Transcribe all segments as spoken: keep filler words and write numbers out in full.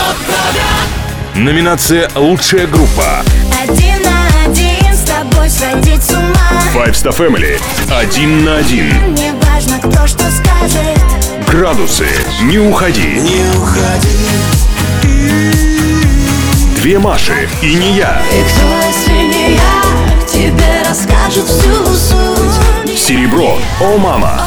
Номинация «Лучшая группа». Один на один с тобой сойти с ума. Five Star Family. Один на один. Не важно, кто что скажет. Градусы. Не уходи. Не уходи. Две Маши и не я. И кто, если не я, тебе расскажет всю суть. Серебро. О, мама.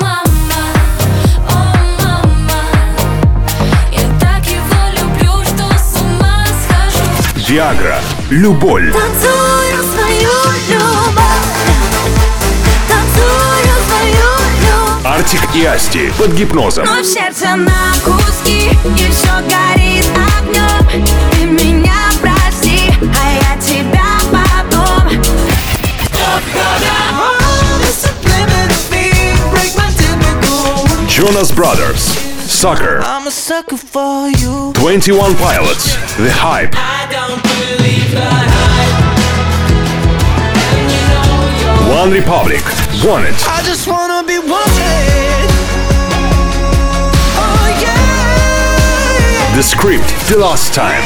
Виагра. Любовь. Танцую свою любовь. Танцую свою любовь. Артик и Асти. Под гипнозом. Но в сердце на куски, и все горит огнем. Ты меня прости, а я тебя потом. Jonas Brothers. Sucker. I'm a sucker for you. twenty-one Pilots. The Hype. I don't believe the hype. And you know you're One Republic. Want It. I just wanna be wanted. Oh yeah. The Script. The Last Time.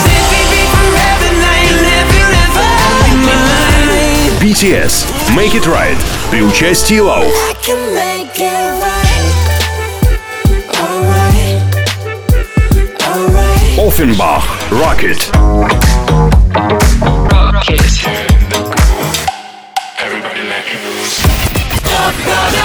би ти эс. Make It Right. При участии Лау. I can make it right. Alright. Alright. Offenbach. Rocket. Everybody like it.